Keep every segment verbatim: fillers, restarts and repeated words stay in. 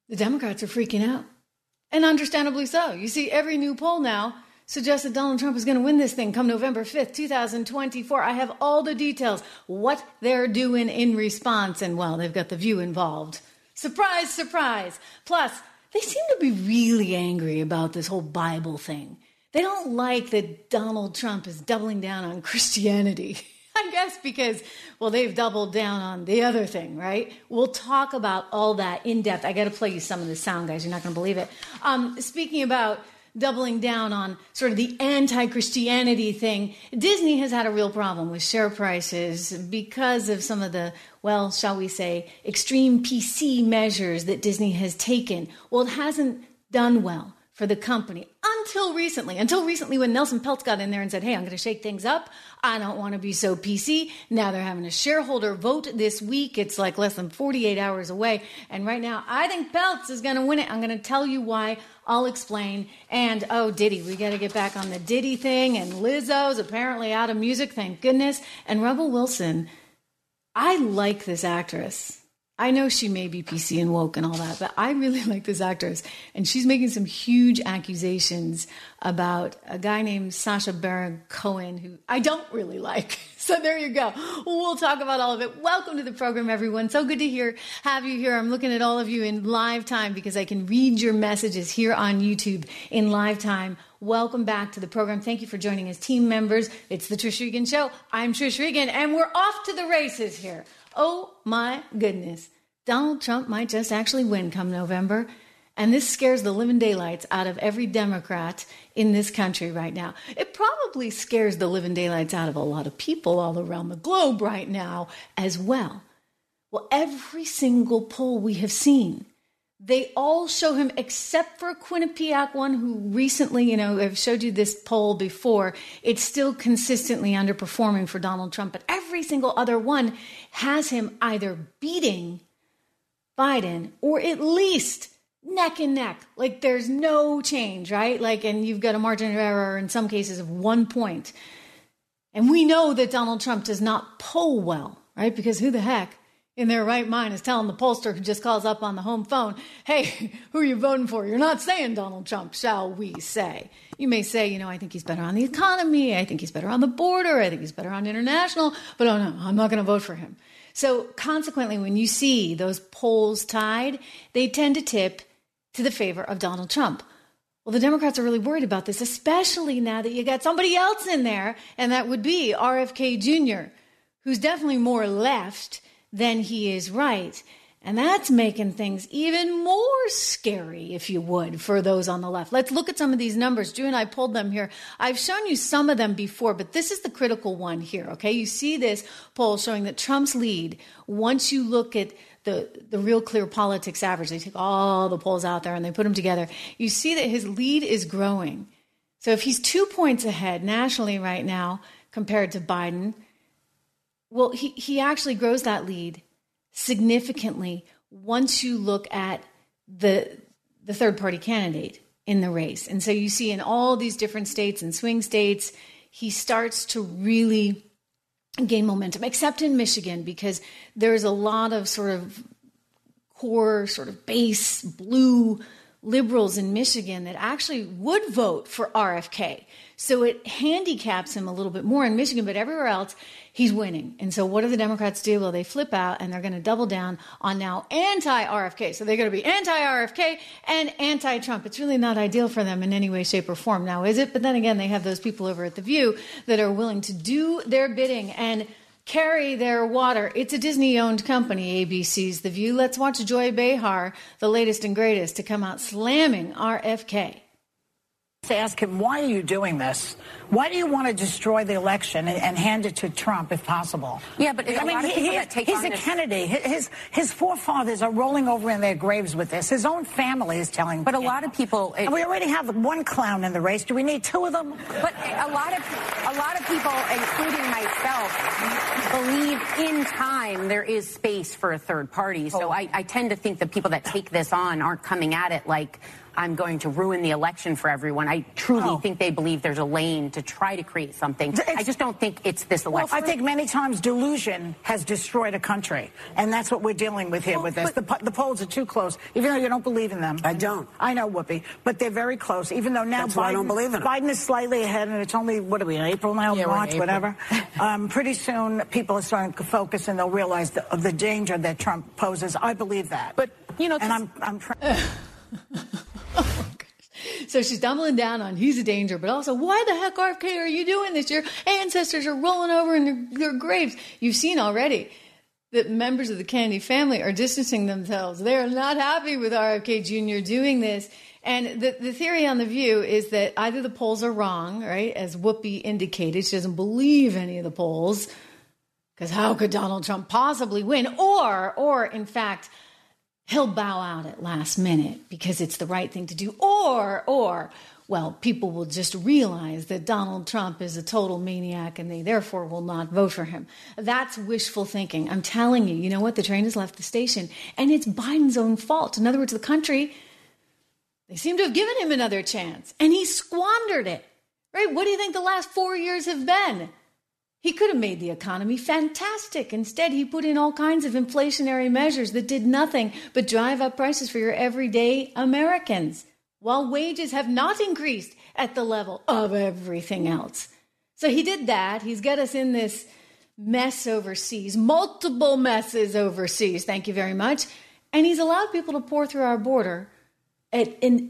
The Democrats are freaking out. And understandably so. You see, every new poll now suggests that Donald Trump is going to win this thing come November fifth, twenty twenty-four. I have all the details, what they're doing in response. And, well, they've got The View involved. Surprise, surprise. Plus, they seem to be really angry about this whole Bible thing. They don't like that Donald Trump is doubling down on Christianity. I guess because, well, they've doubled down on the other thing, right? We'll talk about all that in depth. I got to play you some of the sound, guys. You're not going to believe it. Um, speaking about doubling down on sort of the anti-Christianity thing, Disney has had a real problem with share prices because of some of the, well, shall we say, extreme P C measures that Disney has taken. Well, it hasn't done well for the company until recently. Until recently when Nelson Peltz got in there and said, hey, I'm going to shake things up. I don't want to be so P C. Now they're having a shareholder vote this week. It's like less than forty-eight hours away. And right now, I think Peltz is going to win it. I'm going to tell you why. I'll explain. And, oh, Diddy. We got to get back on the Diddy thing. And Lizzo's apparently out of music. Thank goodness. And Rebel Wilson. I like this actress. I know she may be P C and woke and all that, but I really like this actress. And she's making some huge accusations about a guy named Sacha Baron Cohen, who I don't really like. So there you go. We'll talk about all of it. Welcome to the program, everyone. So good to hear, have you here. I'm looking at all of you in live time because I can read your messages here on YouTube in live time. Welcome back to the program. Thank you for joining as team members. It's the Trish Regan Show. I'm Trish Regan, and we're off to the races here. Oh, my goodness. Donald Trump might just actually win come November. And this scares the living daylights out of every Democrat in this country right now. It probably scares the living daylights out of a lot of people all around the globe right now as well. Well, every single poll we have seen, they all show him, except for Quinnipiac one, who recently, you know, I've showed you this poll before. It's still consistently underperforming for Donald Trump, but every single other one has him either beating Biden or at least neck and neck. Like there's no change, right? Like, and you've got a margin of error in some cases of one point. And we know that Donald Trump does not poll well, right? Because who the heck in their right mind is telling the pollster who just calls up on the home phone, hey, who are you voting for? You're not saying Donald Trump, shall we say. You may say, you know, I think he's better on the economy. I think he's better on the border. I think he's better on international. But oh no, I'm not going to vote for him. So consequently, when you see those polls tied, they tend to tip to the favor of Donald Trump. Well, the Democrats are really worried about this, especially now that you got somebody else in there, and that would be R F K Junior, who's definitely more left than he is right. And that's making things even more scary, if you would, for those on the left. Let's look at some of these numbers. Drew and I pulled them here. I've shown you some of them before, but this is the critical one here, okay? You see this poll showing that Trump's lead, once you look at the, the Real Clear Politics average, they take all the polls out there and they put them together, you see that his lead is growing. So if he's two points ahead nationally right now compared to Biden, well, he, he actually grows that lead significantly once you look at the the third party candidate in the race. And so you see in all these different states and swing states, he starts to really gain momentum, except in Michigan, because there's a lot of sort of core sort of base blue liberals in Michigan that actually would vote for R F K. So it handicaps him a little bit more in Michigan, but everywhere else, he's winning. And so what do the Democrats do? Well, they flip out and they're going to double down on now anti-R F K. So they're going to be anti-R F K and anti-Trump. It's really not ideal for them in any way, shape, or form now, is it? But then again, they have those people over at The View that are willing to do their bidding and carry their water. It's a Disney-owned company, A B C's The View. Let's watch Joy Behar, the latest and greatest, to come out slamming R F K. To ask him, why are you doing this? Why do you want to destroy the election and, and hand it to Trump if possible? Yeah, but I mean, he, he, he's a this. Kennedy. His his forefathers are rolling over in their graves with this. His own family is telling. But a lot of people, it, and we already have one clown in the race. Do we need two of them? But a lot of a lot of people, including myself, believe in time there is space for a third party. So oh. I, I tend to think the people that take this on aren't coming at it like I'm going to ruin the election for everyone. I I truly Oh. think they believe there's a lane to try to create something. It's- I just don't think it's this election. Well, I think many times delusion has destroyed a country, and that's what we're dealing with here Well, with this. The, po- the polls are too close, even though you don't believe in them. I don't. I know, Whoopi, but they're very close, even though now That's Biden, why I don't believe in them. Biden is slightly ahead, and it's only, what are we, in April now, Yeah, we're in March, April. whatever. um, pretty soon, people are starting to focus, and they'll realize the, of the danger that Trump poses. I believe that. But, you know, and I'm, I'm trying... So she's doubling down on he's a danger, but also, why the heck, R F K, are you doing this? Your ancestors are rolling over in their, their graves. You've seen already that members of the Kennedy family are distancing themselves. They're not happy with R F K Junior doing this. And the, the theory on The View is that either the polls are wrong, right, as Whoopi indicated. She doesn't believe any of the polls, because how could Donald Trump possibly win? Or, or in fact, he'll bow out at last minute because it's the right thing to do. Or, or, well, people will just realize that Donald Trump is a total maniac and they therefore will not vote for him. That's wishful thinking. I'm telling you, you know what? The train has left the station and it's Biden's own fault. In other words, the country, they seem to have given him another chance and he squandered it, right? What do you think the last four years have been? He could have made the economy fantastic. Instead, he put in all kinds of inflationary measures that did nothing but drive up prices for your everyday Americans, while wages have not increased at the level of everything else. So he did that. He's got us in this mess overseas, multiple messes overseas, thank you very much. And he's allowed people to pour through our border at an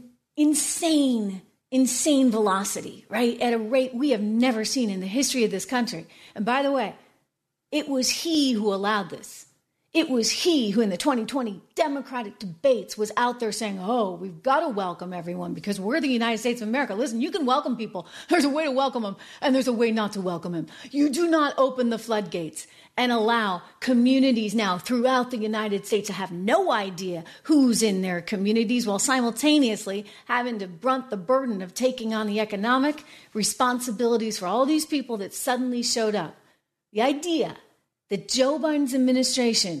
insane insane velocity, right? At a rate we have never seen in the history of this country. And by the way, it was he who allowed this. It was he who in the twenty twenty Democratic debates was out there saying, oh, we've got to welcome everyone because we're the United States of America. Listen, you can welcome people. There's a way to welcome them and there's a way not to welcome them. You do not open the floodgates and allow communities now throughout the United States to have no idea who's in their communities while simultaneously having to brunt the burden of taking on the economic responsibilities for all these people that suddenly showed up. The idea that Joe Biden's administration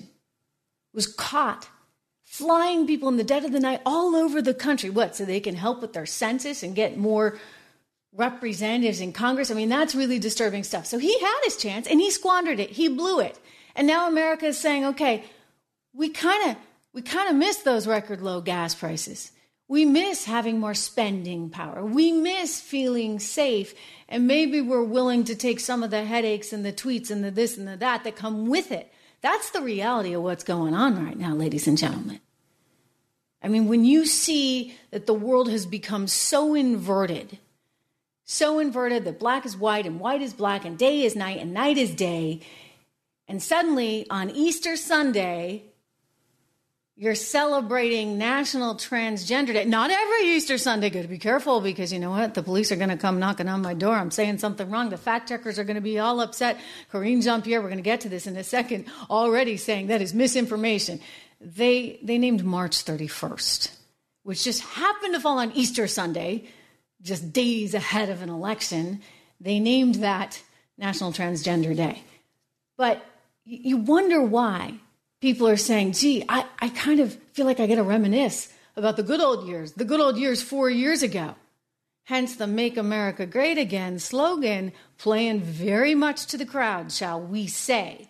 was caught flying people in the dead of the night all over the country. What, so they can help with their census and get more representatives in Congress? I mean, that's really disturbing stuff. So he had his chance and he squandered it. He blew it. And now America is saying, okay, we kind of we kind of miss those record low gas prices. We miss having more spending power. We miss feeling safe. And maybe we're willing to take some of the headaches and the tweets and the this and the that that come with it. That's the reality of what's going on right now, ladies and gentlemen. I mean, when you see that the world has become so inverted, so inverted that black is white and white is black and day is night and night is day, and suddenly on Easter Sunday, you're celebrating National Transgender Day. Not every Easter Sunday. Got to be careful because you know what? The police are going to come knocking on my door. I'm saying something wrong. The fact checkers are going to be all upset. Karine Jean-Pierre, we're going to get to this in a second, already saying that is misinformation. They they named March thirty-first, which just happened to fall on Easter Sunday, just days ahead of an election. They named that National Transgender Day. But you wonder why people are saying, gee, I, I kind of feel like I get to reminisce about the good old years, the good old years four years ago. Hence the Make America Great Again slogan playing very much to the crowd, shall we say.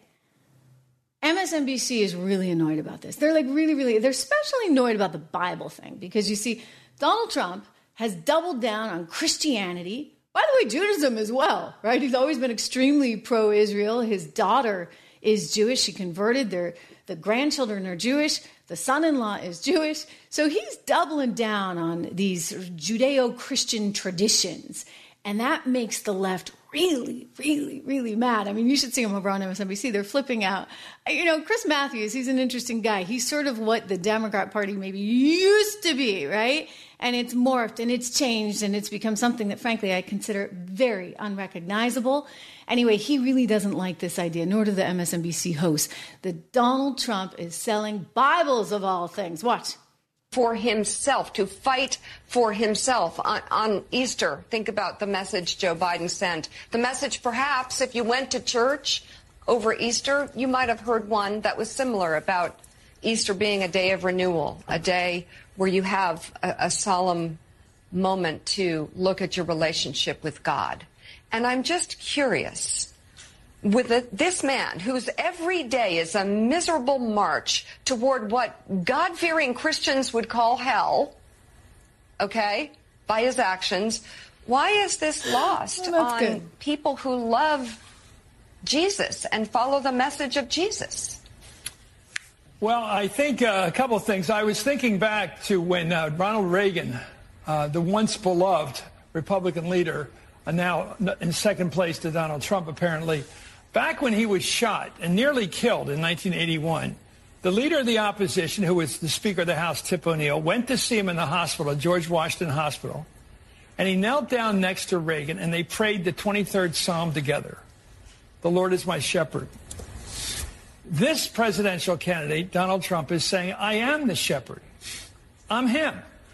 M S N B C is really annoyed about this. They're like really, really, they're especially annoyed about the Bible thing because you see, Donald Trump has doubled down on Christianity. By the way, Judaism as well, right? He's always been extremely pro-Israel. His daughter is Jewish. She converted. Their the grandchildren are Jewish. The son-in-law is Jewish. So he's doubling down on these Judeo-Christian traditions. And that makes the left really, really, really mad. I mean, you should see them over on M S N B C. They're flipping out. You know, Chris Matthews, he's an interesting guy. He's sort of what the Democrat Party maybe used to be, right? And it's morphed and it's changed and it's become something that, frankly, I consider very unrecognizable. Anyway, he really doesn't like this idea, nor do the M S N B C hosts, that Donald Trump is selling Bibles of all things. Watch. For himself, to fight for himself on, on Easter. Think about the message Joe Biden sent. The message, perhaps, if you went to church over Easter, you might have heard one that was similar about Easter being a day of renewal, a day where you have a, a solemn moment to look at your relationship with God. And I'm just curious, with a, this man whose every day is a miserable march toward what God-fearing Christians would call hell, okay, by his actions, why is this lost oh, on good. people who love Jesus and follow the message of Jesus? Well, I think uh, a couple of things. I was thinking back to when uh, Ronald Reagan, uh, the once beloved Republican leader, uh, now in second place to Donald Trump, apparently, back when he was shot and nearly killed in nineteen eighty-one, the leader of the opposition, who was the Speaker of the House, Tip O'Neill, went to see him in the hospital, George Washington Hospital, and he knelt down next to Reagan, and they prayed the twenty-third Psalm together. The Lord is my shepherd. This presidential candidate, Donald Trump, is saying, I am the shepherd. I'm him.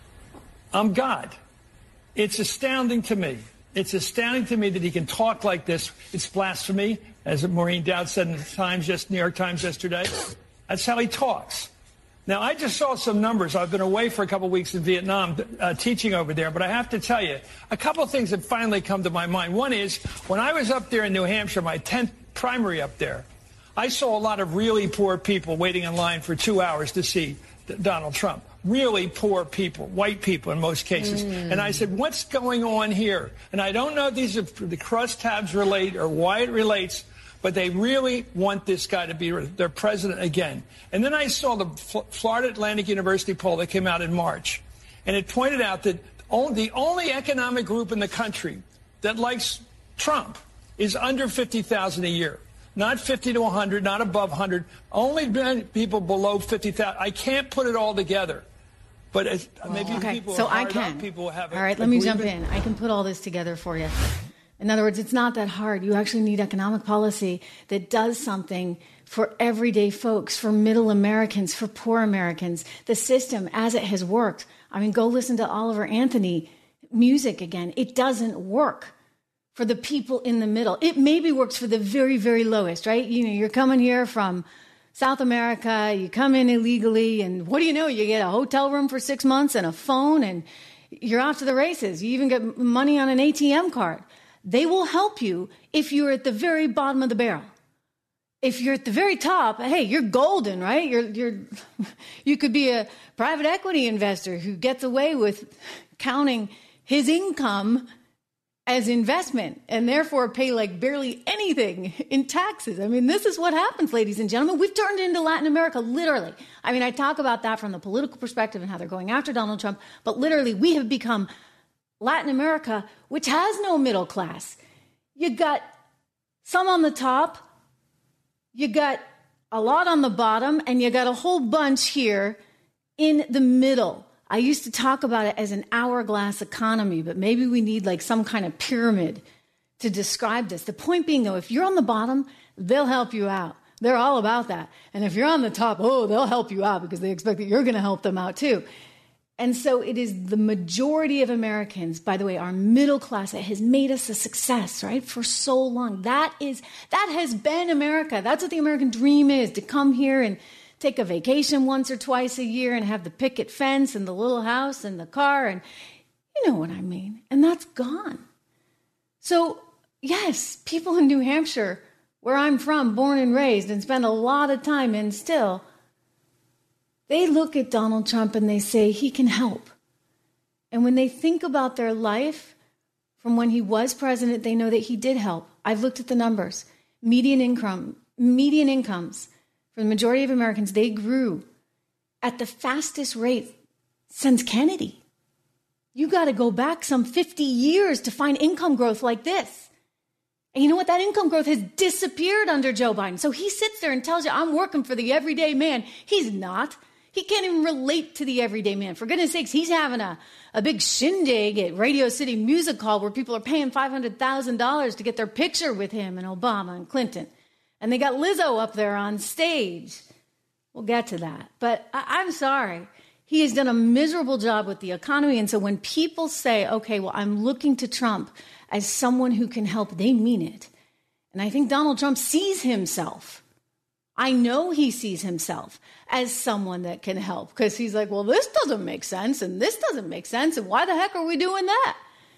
I'm God. It's astounding to me. It's astounding to me that he can talk like this. It's blasphemy, as Maureen Dowd said in the Times, just New York Times yesterday. That's how he talks. Now, I just saw some numbers. I've been away for a couple of weeks in Vietnam uh, teaching over there, but I have to tell you, a couple of things have finally come to my mind. One is, when I was up there in New Hampshire, my tenth primary up there, I saw a lot of really poor people waiting in line for two hours to see Donald Trump. Really poor people, white people in most cases. Mm. And I said, what's going on here? And I don't know if these are the crosstabs relate or why it relates, but they really want this guy to be their president again. And then I saw the Florida Atlantic University poll that came out in March, and it pointed out that the only economic group in the country that likes Trump is under fifty thousand a year. Not fifty to one hundred, not above one hundred, only people below fifty thousand. I can't put it all together. But as, maybe okay, people so I up, can. People have all right, let me jump in. I can put all this together for you. In other words, it's not that hard. You actually need economic policy that does something for everyday folks, for middle Americans, for poor Americans. The system, as it has worked, I mean, go listen to Oliver Anthony music again. It doesn't work for the people in the middle. It maybe works for the very, very lowest, right? You know, you're coming here from South America, you come in illegally, and what do you know? You get a hotel room for six months and a phone, and you're off to the races. You even get money on an A T M card. They will help you if you're at the very bottom of the barrel. If you're at the very top, hey, you're golden, right? You're, you're, you could be a private equity investor who gets away with counting his income as investment and therefore pay like barely anything in taxes. I mean, this is what happens, ladies and gentlemen. We've turned into Latin America, literally. I mean, I talk about that from the political perspective and how they're going after Donald Trump, but literally we have become Latin America, which has no middle class. You got some on the top, you got a lot on the bottom, and you got a whole bunch here in the middle. I used to talk about it as an hourglass economy, but maybe we need like some kind of pyramid to describe this. The point being, though, if you're on the bottom, they'll help you out. They're all about that. And if you're on the top, oh, they'll help you out because they expect that you're going to help them out too. And so it is the majority of Americans, by the way, our middle class, that has made us a success, right, for so long. That is, that has been America. That's what the American dream is, to come here and take a vacation once or twice a year and have the picket fence and the little house and the car, and you know what I mean. And that's gone. So, yes, people in New Hampshire, where I'm from, born and raised, and spend a lot of time in still, they look at Donald Trump and they say he can help. And when they think about their life from when he was president, they know that he did help. I've looked at the numbers. Median income, median incomes for the majority of Americans, they grew at the fastest rate since Kennedy. You got to go back some fifty years to find income growth like this. And you know what? That income growth has disappeared under Joe Biden. So he sits there and tells you, I'm working for the everyday man. He's not. He can't even relate to the everyday man. For goodness sakes, he's having a, a big shindig at Radio City Music Hall where people are paying five hundred thousand dollars to get their picture with him and Obama and Clinton. And they got Lizzo up there on stage. We'll get to that. But I, I'm sorry. He has done a miserable job with the economy. And so when people say, okay, well, I'm looking to Trump as someone who can help, they mean it. And I think Donald Trump sees himself I know he sees himself as someone that can help because he's like, well, this doesn't make sense and this doesn't make sense. And why the heck are we doing that?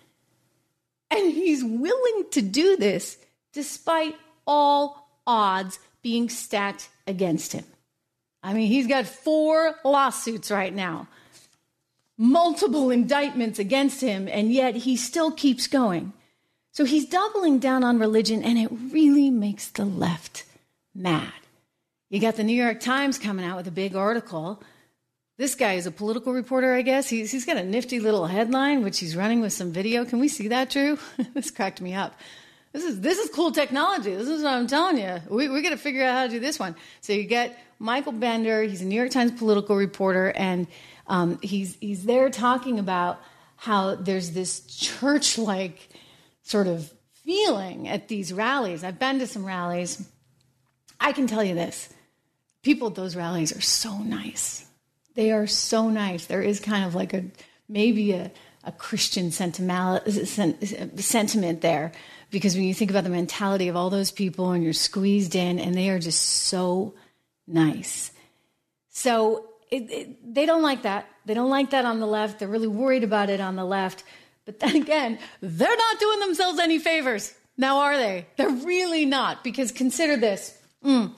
And he's willing to do this despite all odds being stacked against him. I mean, he's got four lawsuits right now, multiple indictments against him, and yet he still keeps going. So he's doubling down on religion, and it really makes the left mad. You got the New York Times coming out with a big article. This guy is a political reporter, I guess. He's, he's got a nifty little headline, which he's running with some video. Can we see that, Drew? This cracked me up. This is this is cool technology. This is what I'm telling you. We we got to figure out how to do this one. So you get Michael Bender. He's a New York Times political reporter, and um, he's he's there talking about how there's this church-like sort of feeling at these rallies. I've been to some rallies. I can tell you this. People at those rallies are so nice. They are so nice. There is kind of like a maybe a, a Christian sentimental, sentiment there. Because when you think about the mentality of all those people and you're squeezed in and they are just so nice. So it, it, they don't like that. They don't like that on the left. They're really worried about it on the left. But then again, they're not doing themselves any favors. Now, are they? They're really not. Because consider this. Mm,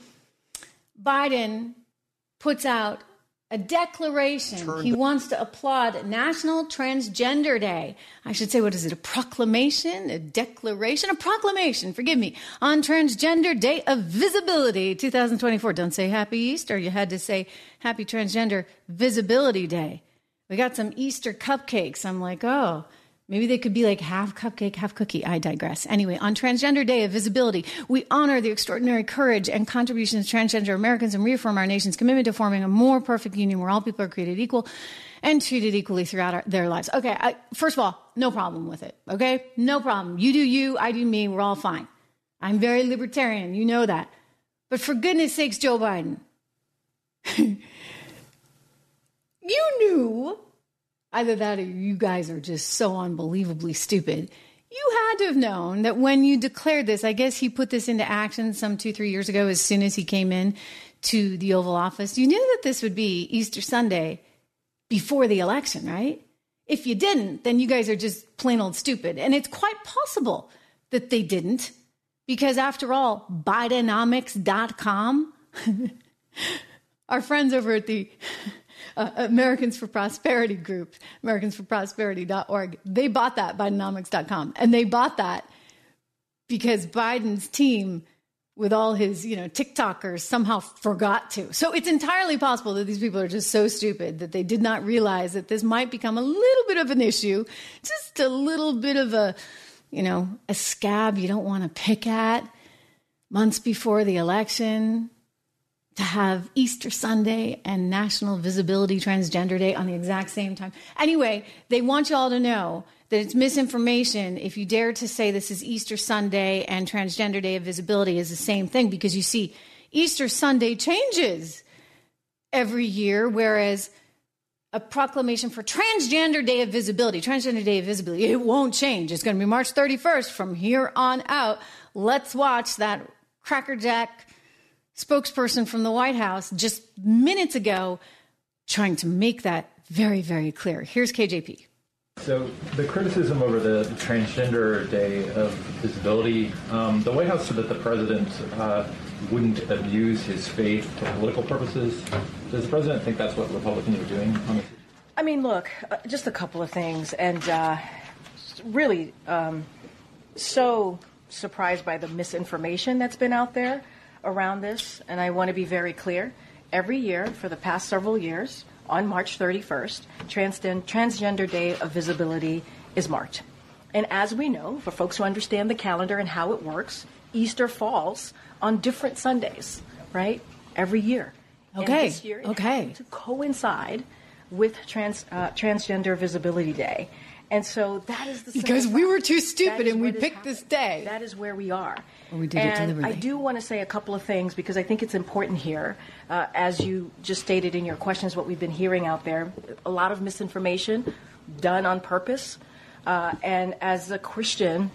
Biden puts out a declaration. Turned. He wants to applaud National Transgender Day. I should say, what is it? A proclamation? A declaration? A proclamation, forgive me, on Transgender Day of Visibility twenty twenty-four. Don't say Happy Easter. You had to say Happy Transgender Visibility Day. We got some Easter cupcakes. I'm like, oh, maybe they could be like half cupcake, half cookie. I digress. Anyway, on Transgender Day of Visibility, we honor the extraordinary courage and contributions of transgender Americans and reaffirm our nation's commitment to forming a more perfect union where all people are created equal and treated equally throughout our, their lives. Okay, I, first of all, no problem with it, okay? No problem. You do you, I do me, we're all fine. I'm very libertarian, you know that. But for goodness sakes, Joe Biden, you knew... Either that or you guys are just so unbelievably stupid. You had to have known that when you declared this, I guess he put this into action some two, three years ago as soon as he came in to the Oval Office. You knew that this would be Easter Sunday before the election, right? If you didn't, then you guys are just plain old stupid. And it's quite possible that they didn't because, after all, Bidenomics dot com, our friends over at the... Uh, Americans for Prosperity group, Americans for Prosperity dot org. They bought that, Bidenomics dot com. And they bought that because Biden's team, with all his, you know, TikTokers, somehow forgot to. So it's entirely possible that these people are just so stupid that they did not realize that this might become a little bit of an issue, just a little bit of a, you know, a scab you don't want to pick at months before the election. To have Easter Sunday and National Visibility Transgender Day on the exact same time. Anyway, they want you all to know that it's misinformation if you dare to say this is Easter Sunday and Transgender Day of Visibility is the same thing, because you see, Easter Sunday changes every year, whereas a proclamation for Transgender Day of Visibility, Transgender Day of Visibility, it won't change. It's going to be March thirty-first from here on out. Let's watch that crackerjack spokesperson from the White House just minutes ago trying to make that very, very clear. Here's K J P. So the criticism over the Transgender Day of Visibility, um, the White House said that the president uh, wouldn't abuse his faith for political purposes. Does the president think that's what Republicans are doing on this? I mean, look, uh, just a couple of things, and uh, really um, so surprised by the misinformation that's been out there around this, and I want to be very clear. Every year for the past several years, on March thirty-first, Transgen- Transgender Day of Visibility is marked. And as we know, for folks who understand the calendar and how it works, Easter falls on different Sundays, right? Every year. Okay. And this year it okay. happened to coincide with trans, uh, Transgender Visibility Day. And so that is the because we were too stupid and we picked happening. this day. That is where we are. Well, we did and it deliberately. I do want to say a couple of things because I think it's important here. Uh, as you just stated in your questions, what we've been hearing out there, a lot of misinformation done on purpose. Uh, and as a Christian,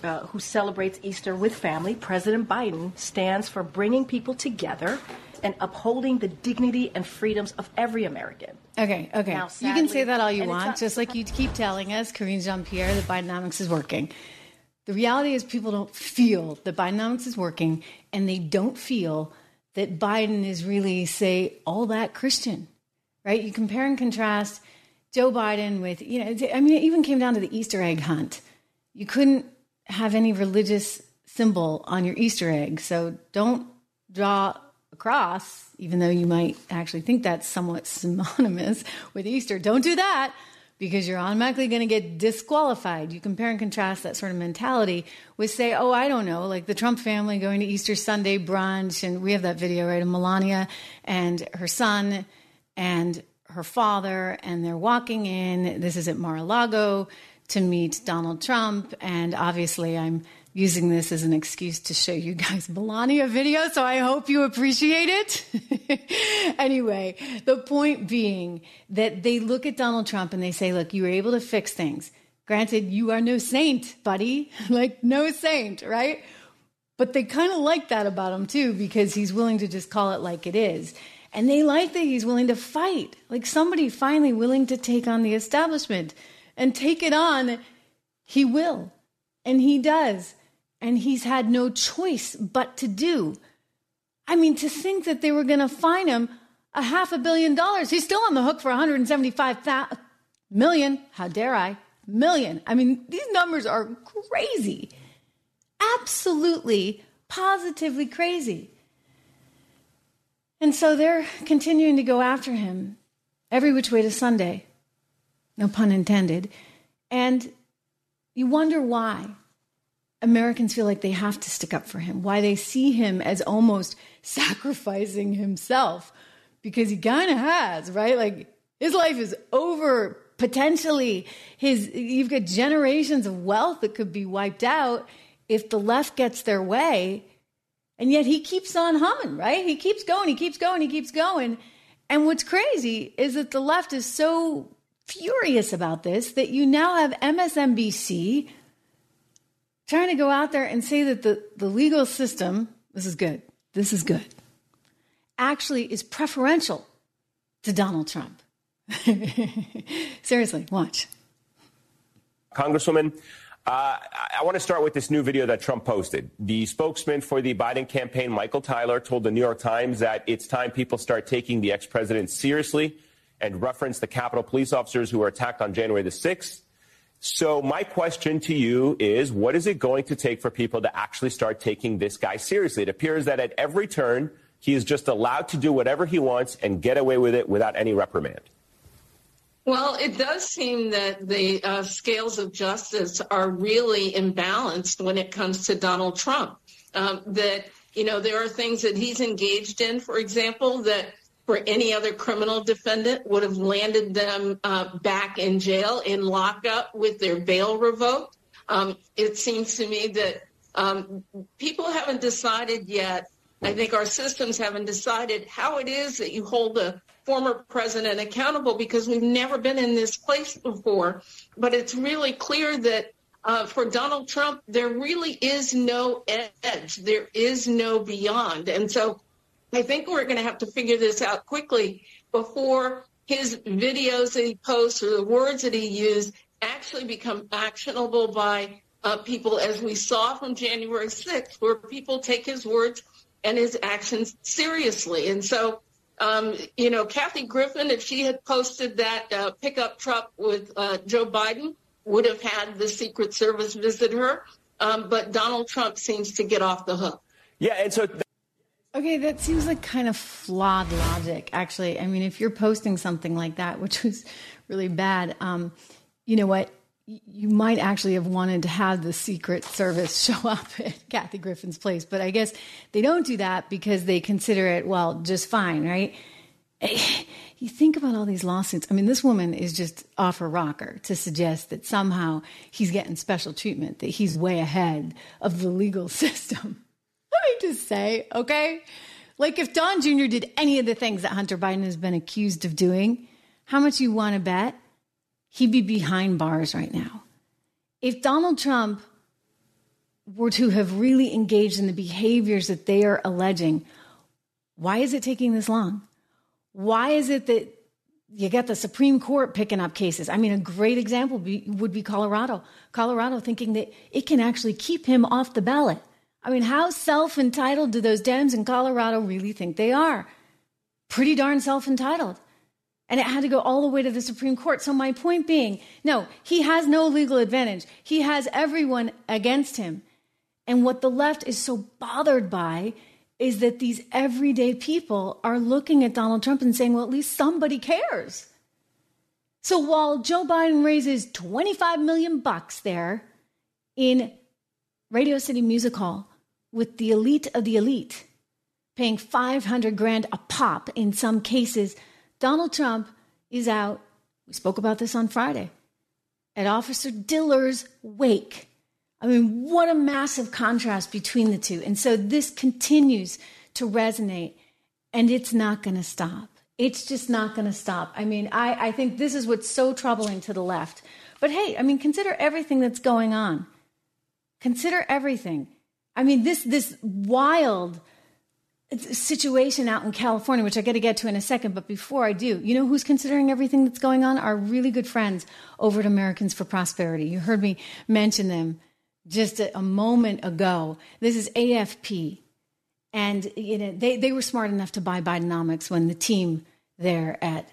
uh, who celebrates Easter with family, President Biden stands for bringing people together and upholding the dignity and freedoms of every American. Okay, okay. Now, sadly, you can say that all you and it's want, not- just like you keep telling us, Karine Jean-Pierre, that Bidenomics is working. The reality is people don't feel that Bidenomics is working, and they don't feel that Biden is really, say, all that Christian, right? You compare and contrast Joe Biden with, you know, I mean, it even came down to the Easter egg hunt. You couldn't have any religious symbol on your Easter egg, so don't draw a cross, even though you might actually think that's somewhat synonymous with Easter. Don't do that, because you're automatically going to get disqualified. You compare and contrast that sort of mentality with, say, oh, I don't know, like the Trump family going to Easter Sunday brunch. And we have that video, right, of Melania and her son and her father, and they're walking in. This is at Mar-a-Lago to meet Donald Trump. And obviously I'm using this as an excuse to show you guys Melania video, so I hope you appreciate it. Anyway, the point being that they look at Donald Trump and they say, look, you were able to fix things. Granted, you are no saint, buddy, like no saint, right? But they kind of like that about him too, because he's willing to just call it like it is. And they like that he's willing to fight, like somebody finally willing to take on the establishment and take it on. He will, and he does. And he's had no choice but to do. I mean, to think that they were going to fine him a half a billion dollars. He's still on the hook for one hundred seventy-five million. How dare I? Million. I mean, these numbers are crazy. Absolutely, positively crazy. And so they're continuing to go after him every which way to Sunday. No pun intended. And you wonder why Americans feel like they have to stick up for him, why they see him as almost sacrificing himself, because he kind of has, right? Like his life is over potentially. His, you've got generations of wealth that could be wiped out if the left gets their way. And yet he keeps on humming, right? He keeps going, he keeps going, he keeps going. And what's crazy is that the left is so furious about this that you now have M S N B C trying to go out there and say that the, the legal system, this is good, this is good, actually is preferential to Donald Trump. Seriously, watch. Congresswoman, uh, I want to start with this new video that Trump posted. The spokesman for the Biden campaign, Michael Tyler, told the New York Times that it's time people start taking the ex-president seriously, and referenced the Capitol police officers who were attacked on January the sixth. So my question to you is, what is it going to take for people to actually start taking this guy seriously? It appears that at every turn, he is just allowed to do whatever he wants and get away with it without any reprimand. Well, it does seem that the uh, scales of justice are really imbalanced when it comes to Donald Trump. Um, that, you know, there are things that he's engaged in, for example, that for any other criminal defendant would have landed them uh, back in jail, in lockup, with their bail revoked. Um, it seems to me that um, people haven't decided yet. I think our systems haven't decided how it is that you hold a former president accountable, because we've never been in this place before. But it's really clear that uh, for Donald Trump, there really is no edge. There is no beyond. And so I think we're going to have to figure this out quickly before his videos that he posts or the words that he used actually become actionable by uh, people, as we saw from January sixth, where people take his words and his actions seriously. And so, um, you know, Kathy Griffin, if she had posted that uh, pickup truck with uh, Joe Biden, would have had the Secret Service visit her. Um, but Donald Trump seems to get off the hook. Yeah, and so... Th- Okay, that seems like kind of flawed logic, actually. I mean, if you're posting something like that, which was really bad, um, you know what? You might actually have wanted to have the Secret Service show up at Kathy Griffin's place. But I guess they don't do that because they consider it, well, just fine, right? You think about all these lawsuits. I mean, this woman is just off her rocker to suggest that somehow he's getting special treatment, that he's way ahead of the legal system. Let me just say, okay? Like if Don Junior did any of the things that Hunter Biden has been accused of doing, how much you want to bet he'd be behind bars right now? If Donald Trump were to have really engaged in the behaviors that they are alleging, why is it taking this long? Why is it that you got the Supreme Court picking up cases? I mean, a great example be, would be Colorado. Colorado thinking that it can actually keep him off the ballot. I mean, how self-entitled do those Dems in Colorado really think they are? Pretty darn self-entitled. And it had to go all the way to the Supreme Court. So my point being, no, he has no legal advantage. He has everyone against him. And what the left is so bothered by is that these everyday people are looking at Donald Trump and saying, well, at least somebody cares. So while Joe Biden raises twenty-five million bucks there in Radio City Music Hall with the elite of the elite, paying five hundred grand a pop in some cases, Donald Trump is out, we spoke about this on Friday, at Officer Diller's wake. I mean, what a massive contrast between the two. And so this continues to resonate, and it's not going to stop. It's just not going to stop. I mean, I, I think this is what's so troubling to the left. But hey, I mean, consider everything that's going on. Consider everything. I mean, this this wild situation out in California, which I got to get to in a second. But before I do, you know who's considering everything that's going on? Our really good friends over at Americans for Prosperity. You heard me mention them just a, a moment ago. This is A F P. And you know, they, they were smart enough to buy Bidenomics when the team there at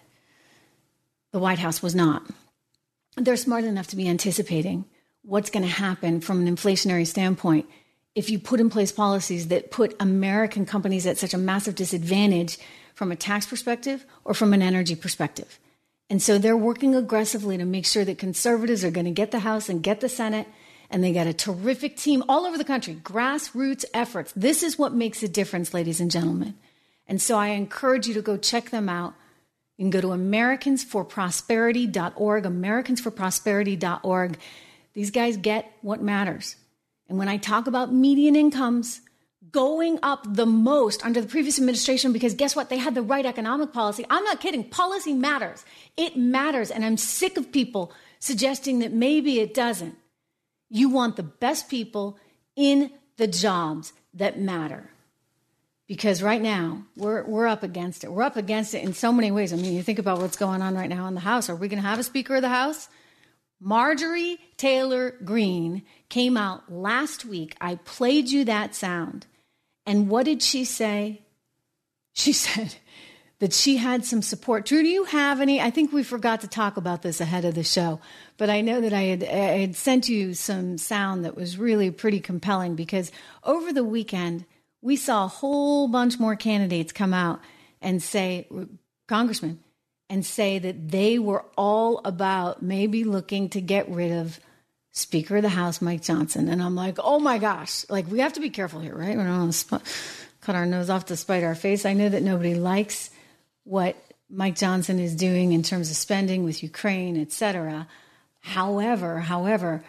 the White House was not. They're smart enough to be anticipating what's going to happen from an inflationary standpoint if you put in place policies that put American companies at such a massive disadvantage from a tax perspective or from an energy perspective. And so they're working aggressively to make sure that conservatives are going to get the House and get the Senate. And they got a terrific team all over the country, grassroots efforts. This is what makes a difference, ladies and gentlemen. And so I encourage you to go check them out. You can go to Americans for Prosperity dot org, Americans for Prosperity dot org. These guys get what matters. And when I talk about median incomes going up the most under the previous administration, because guess what? They had the right economic policy. I'm not kidding. Policy matters. It matters. And I'm sick of people suggesting that maybe it doesn't. You want the best people in the jobs that matter. Because right now, we're we're up against it. We're up against it in so many ways. I mean, you think about what's going on right now in the House. Are we going to have a Speaker of the House? Marjorie Taylor Greene came out last week. I played you that sound. And what did she say? She said that she had some support. Drew, do you have any? I think we forgot to talk about this ahead of the show, but I know that I had, I had sent you some sound that was really pretty compelling because over the weekend, we saw a whole bunch more candidates come out and say, congressmen, and say that they were all about maybe looking to get rid of Speaker of the House, Mike Johnson. And I'm like, oh my gosh, like we have to be careful here, right? We don't want to sp- cut our nose off to spite our face. I know that nobody likes what Mike Johnson is doing in terms of spending with Ukraine, et cetera. However, however,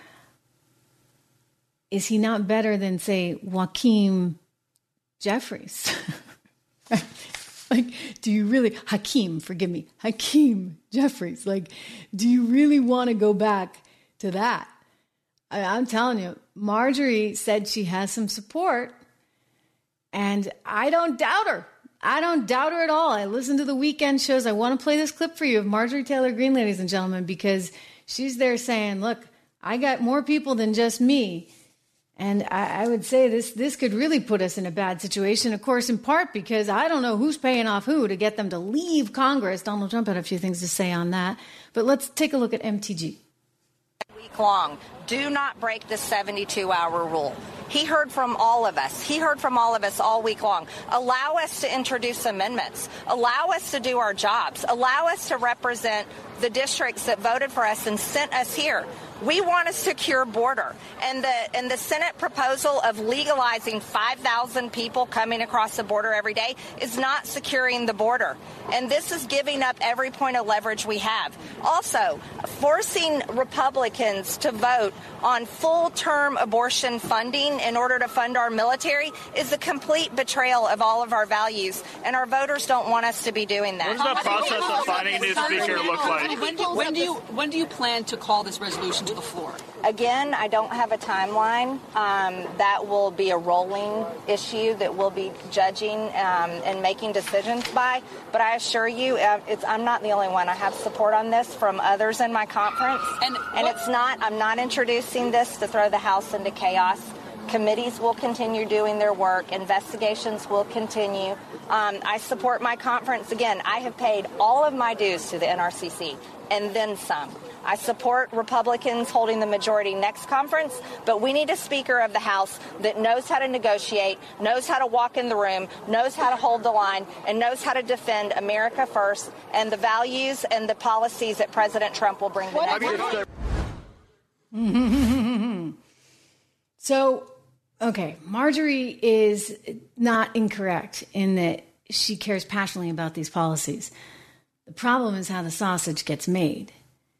is he not better than, say, Joaquin Jeffries? Like, do you really, Hakeem, forgive me, Hakeem Jeffries, like, do you really want to go back to that? I, I'm telling you, Marjorie said she has some support, and I don't doubt her. I don't doubt her at all. I listen to the weekend shows. I want to play this clip for you of Marjorie Taylor Greene, ladies and gentlemen, because she's there saying, look, I got more people than just me. And I, I would say this this could really put us in a bad situation, of course, in part because I don't know who's paying off who to get them to leave Congress. Donald Trump had a few things to say on that. But let's take a look at M T G. Week long. Do not break the seventy-two hour rule. He heard from all of us. He heard from all of us all week long. Allow us to introduce amendments. Allow us to do our jobs. Allow us to represent the districts that voted for us and sent us here. We want a secure border. And the and the Senate proposal of legalizing five thousand people coming across the border every day is not securing the border. And this is giving up every point of leverage we have. Also, forcing Republicans to vote on full-term abortion funding in order to fund our military is a complete betrayal of all of our values. And our voters don't want us to be doing that. What does that process of finding a new speaker look like? Marjorie, when do, when do you when do you plan to call this resolution to the floor? Again, I don't have a timeline. Um, that will be a rolling issue that we'll be judging um, and making decisions by. But I assure you, uh, it's, I'm not the only one. I have support on this from others in my conference. And, and it's not, I'm not introducing this to throw the House into chaos. Committees will continue doing their work. Investigations will continue. Um, I support my conference. Again, I have paid all of my dues to the N R C C and then some. I support Republicans holding the majority next conference, but we need a Speaker of the House that knows how to negotiate, knows how to walk in the room, knows how to hold the line, and knows how to defend America first and the values and the policies that President Trump will bring to the next. So, okay, Marjorie is not incorrect in that she cares passionately about these policies. The problem is how the sausage gets made.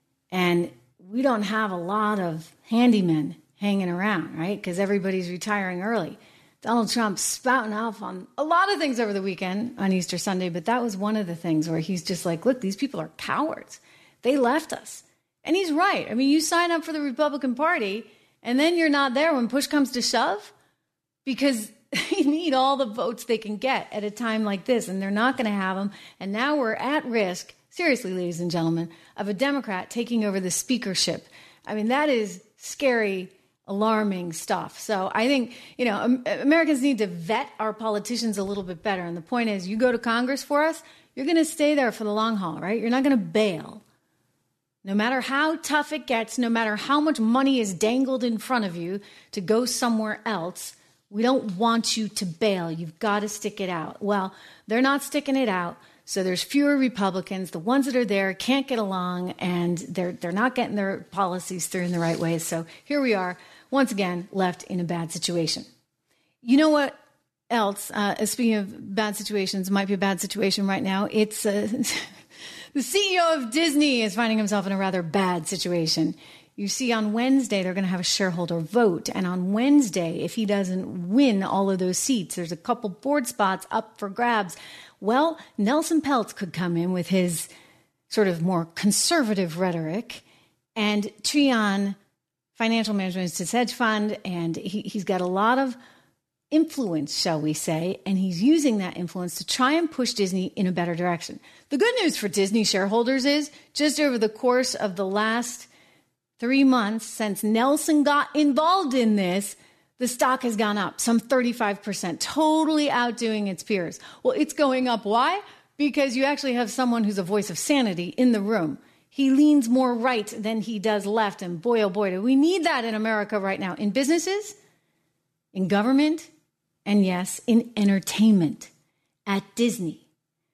And we don't have a lot of handymen hanging around, right? Because everybody's retiring early. Donald Trump's spouting off on a lot of things over the weekend on Easter Sunday, but that was one of the things where he's just like, look, these people are cowards. They left us. And he's right. I mean, you sign up for the Republican Party, and then you're not there when push comes to shove because they need all the votes they can get at a time like this, and they're not going to have them. And now we're at risk, seriously, ladies and gentlemen, of a Democrat taking over the speakership. I mean, that is scary, alarming stuff. So I think, you know, Americans need to vet our politicians a little bit better. And the point is, you go to Congress for us, you're going to stay there for the long haul, right? You're not going to bail. No matter how tough it gets, no matter how much money is dangled in front of you to go somewhere else, we don't want you to bail. You've got to stick it out. Well, they're not sticking it out. So there's fewer Republicans. The ones that are there can't get along, and they're they're not getting their policies through in the right way. So here we are, once again, left in a bad situation. You know what else? Uh, speaking of bad situations, might be a bad situation right now. It's uh, the C E O of Disney is finding himself in a rather bad situation. You see, on Wednesday, they're going to have a shareholder vote. And on Wednesday, if he doesn't win all of those seats, there's a couple board spots up for grabs. Well, Nelson Peltz could come in with his sort of more conservative rhetoric, and Trian Financial Management is his hedge fund, and he, he's got a lot of influence, shall we say, and he's using that influence to try and push Disney in a better direction. The good news for Disney shareholders is just over the course of the last three months since Nelson got involved in this, the stock has gone up some thirty-five percent, totally outdoing its peers. Well, it's going up. Why? Because you actually have someone who's a voice of sanity in the room. He leans more right than he does left. And boy, oh boy, do we need that in America right now. In businesses, in government, and yes, in entertainment at Disney.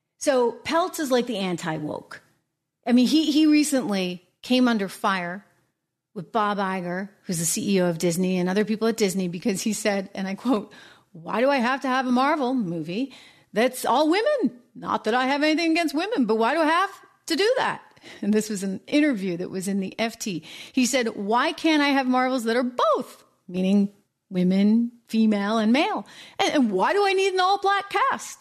So Peltz is like the anti-woke. I mean, he, he recently came under fire with Bob Iger, who's the C E O of Disney, and other people at Disney, because he said, and I quote, "Why do I have to have a Marvel movie that's all women? Not that I have anything against women, but why do I have to do that?" And this was an interview that was in the F T. He said, "Why can't I have Marvels that are both?" Meaning women, female, and male. And, and why do I need an all-black cast?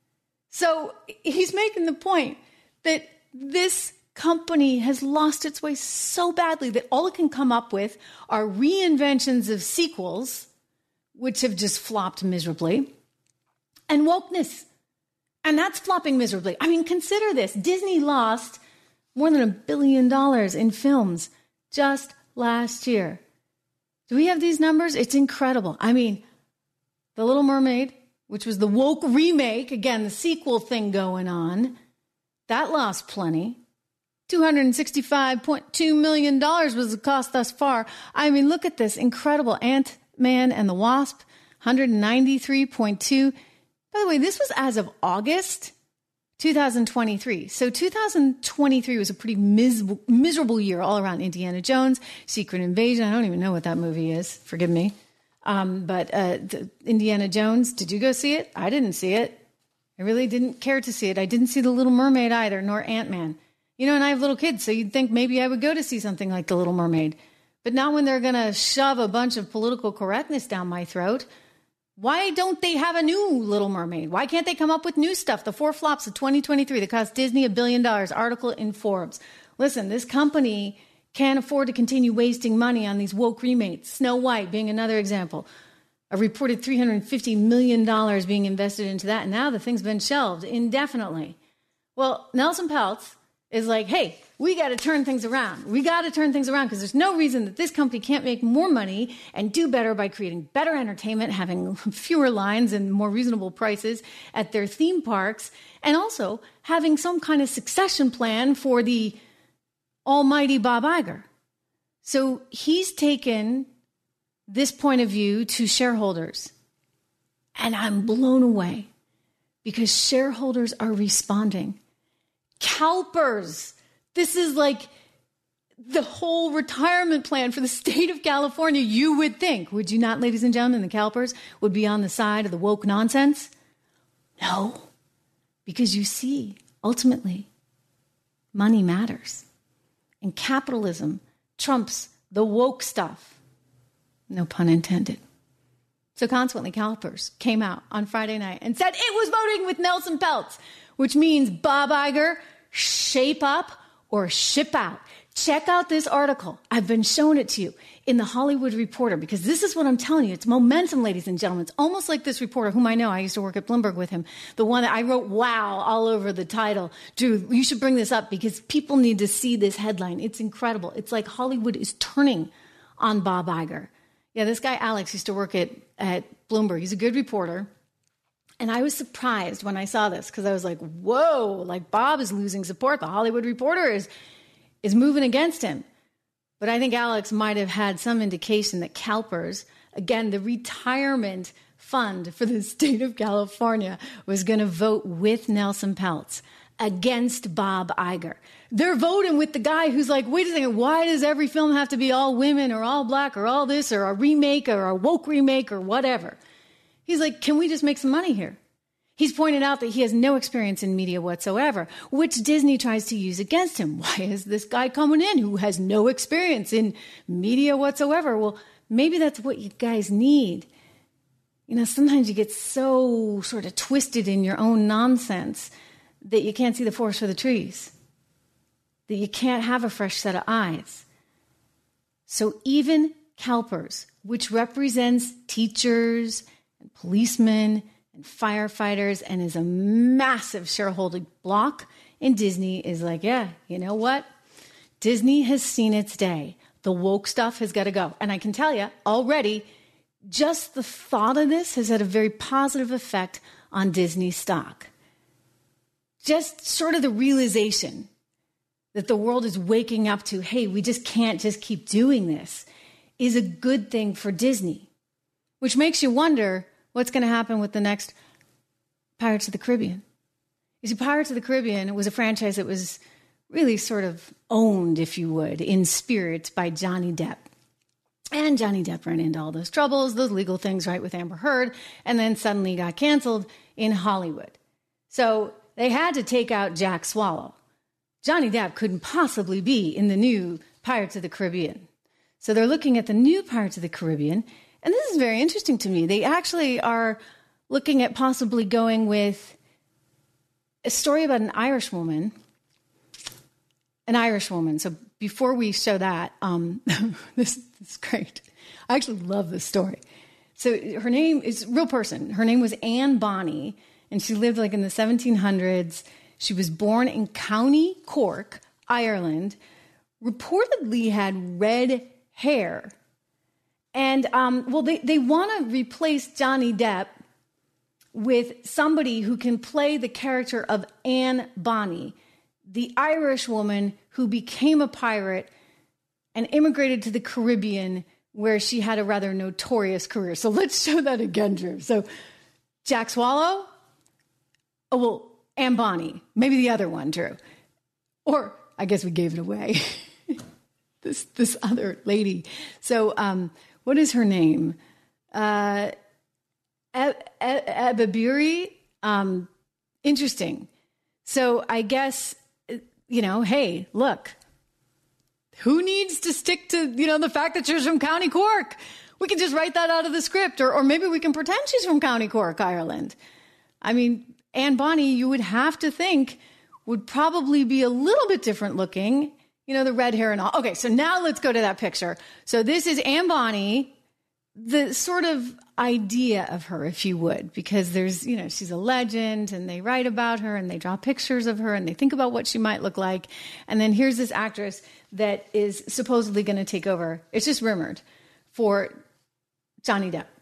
So he's making the point that this company has lost its way so badly that all it can come up with are reinventions of sequels, which have just flopped miserably, and wokeness. And that's flopping miserably. I mean, consider this. Disney lost more than a billion dollars in films just last year. Do we have these numbers? It's incredible. I mean, The Little Mermaid, which was the woke remake, again, the sequel thing going on, that lost plenty. two hundred sixty-five point two million dollars was the cost thus far. I mean, look at this. Incredible. Ant-Man and the Wasp, one hundred ninety-three point two. By the way, this was as of August two thousand twenty-three. So two thousand twenty-three was a pretty mis- miserable year all around. Indiana Jones, Secret Invasion. I don't even know what that movie is. Forgive me. Um, but uh, Indiana Jones, did you go see it? I didn't see it. I really didn't care to see it. I didn't see The Little Mermaid either, nor Ant-Man. You know, and I have little kids, so you'd think maybe I would go to see something like The Little Mermaid. But not when they're going to shove a bunch of political correctness down my throat. Why don't they have a new Little Mermaid? Why can't they come up with new stuff? The four flops of twenty twenty-three that cost Disney a billion dollars. Article in Forbes. listen, this company can't afford to continue wasting money on these woke remakes. Snow White being another example. A reported three hundred fifty million dollars being invested into that, and now the thing's been shelved indefinitely. Well, Nelson Peltz is like, hey, we got to turn things around. We got to turn things around because there's no reason that this company can't make more money and do better by creating better entertainment, having fewer lines and more reasonable prices at their theme parks, and also having some kind of succession plan for the almighty Bob Iger. So he's taken this point of view to shareholders, and I'm blown away because shareholders are responding. CalPERS. This is like the whole retirement plan for the state of California. You would think, would you not, ladies and gentlemen, the CalPERS would be on the side of the woke nonsense? No, because you see, ultimately, money matters. And capitalism trumps the woke stuff. No pun intended. So consequently, CalPERS came out on Friday night and said it was voting with Nelson Peltz, which means Bob Iger, shape up or ship out. Check out this article. I've been showing it to you in the Hollywood Reporter because this is what I'm telling you. It's momentum, ladies and gentlemen. It's almost like this reporter whom I know. I used to work at Bloomberg with him. The one that I wrote wow all over the title. Drew, you should bring this up because people need to see this headline. It's incredible. It's like Hollywood is turning on Bob Iger. Yeah, this guy Alex used to work at, at Bloomberg. He's a good reporter. And I was surprised when I saw this because I was like, whoa, like Bob is losing support. The Hollywood Reporter is is moving against him. But I think Alex might have had some indication that CalPERS, again, the retirement fund for the state of California, was going to vote with Nelson Peltz against Bob Iger. They're voting with the guy who's like, wait a second, why does every film have to be all women or all black or all this or a remake or a woke remake or whatever? He's like, can we just make some money here? He's pointed out that he has no experience in media whatsoever, which Disney tries to use against him. Why is this guy coming in who has no experience in media whatsoever? Well, maybe that's what you guys need. You know, sometimes you get so sort of twisted in your own nonsense that you can't see the forest for the trees, that you can't have a fresh set of eyes. So even CalPERS, which represents teachers and policemen and firefighters and is a massive shareholder block in Disney, is like, yeah, you know what? Disney has seen its day. The woke stuff has got to go. And I can tell you already, just the thought of this has had a very positive effect on Disney stock. Just sort of the realization that the world is waking up to, hey, we just can't just keep doing this, is a good thing for Disney, which makes you wonder what's going to happen with the next Pirates of the Caribbean. You see, Pirates of the Caribbean was a franchise that was really sort of owned, if you would, in spirit by Johnny Depp. And Johnny Depp ran into all those troubles, those legal things, right, with Amber Heard, and then suddenly got canceled in Hollywood. So they had to take out Jack Swallow. Johnny Depp couldn't possibly be in the new Pirates of the Caribbean. So they're looking at the new Pirates of the Caribbean, and this is very interesting to me. They actually are looking at possibly going with a story about an Irish woman. An Irish woman. So before we show that, um, this, this is great. I actually love this story. So her name is a real person. Her name was Anne Bonny, and she lived like in the seventeen hundreds. She was born in County Cork, Ireland, reportedly had red hair. And, um, well, they, they want to replace Johnny Depp with somebody who can play the character of Anne Bonny, the Irish woman who became a pirate and immigrated to the Caribbean, where she had a rather notorious career. So let's show that again, Drew. So Jack Swallow? Oh, well, Anne Bonny. Maybe the other one, Drew. Or I guess we gave it away. this this other lady. So um, what is her name? Uh, Ebabiri? Um, interesting. So I guess, you know, hey, look, who needs to stick to, you know, the fact that she's from County Cork? We can just write that out of the script, or, or maybe we can pretend she's from County Cork, Ireland. I mean, Anne Bonny, you would have to think, would probably be a little bit different looking you know, the red hair and all. Okay, so now let's go to that picture. So this is Anne Bonny, the sort of idea of her, if you would, because there's, you know, she's a legend and they write about her and they draw pictures of her and they think about what she might look like. And then here's this actress that is supposedly going to take over. It's just rumored for Johnny Depp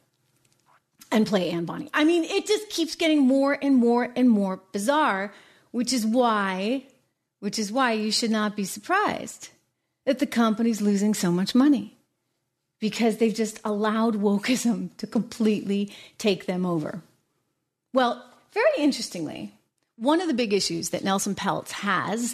and play Anne Bonny. I mean, it just keeps getting more and more and more bizarre, which is why, which is why you should not be surprised that the company's losing so much money, because they've just allowed wokeism to completely take them over. Well, very interestingly, one of the big issues that Nelson Peltz has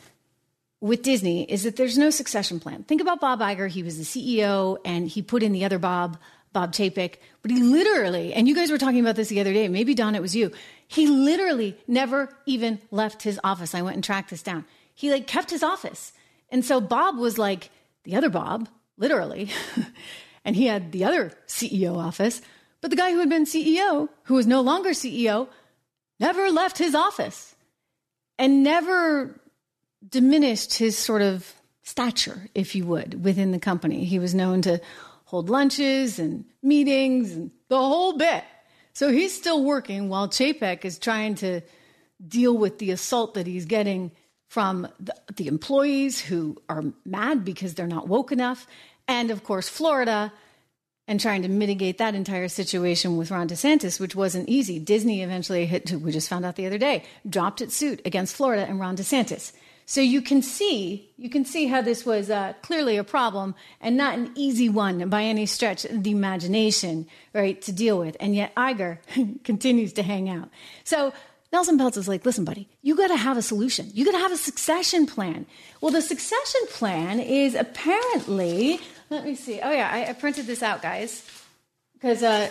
with Disney is that there's no succession plan. Think about Bob Iger. He was the C E O, and he put in the other Bob, Bob Chapek, but he literally, and you guys were talking about this the other day, maybe, Don, it was you, he literally never even left his office. I went and tracked this down. He, like, kept his office. And so Bob was like the other Bob, literally, and he had the other C E O office, but the guy who had been C E O, who was no longer C E O, never left his office and never diminished his sort of stature, if you would, within the company. He was known to hold lunches and meetings and the whole bit. So he's still working while Chapek is trying to deal with the assault that he's getting from the, the employees who are mad because they're not woke enough. And of course, Florida, and trying to mitigate that entire situation with Ron DeSantis, which wasn't easy. Disney eventually hit, we just found out the other day, dropped its suit against Florida and Ron DeSantis. So you can see, you can see how this was uh, clearly a problem and not an easy one by any stretch of the imagination, right, to deal with. And yet Iger continues to hang out. So Nelson Peltz is like, listen, buddy, you got to have a solution. You got to have a succession plan. Well, the succession plan is apparently, let me see. Oh, yeah, I, I printed this out, guys, because uh,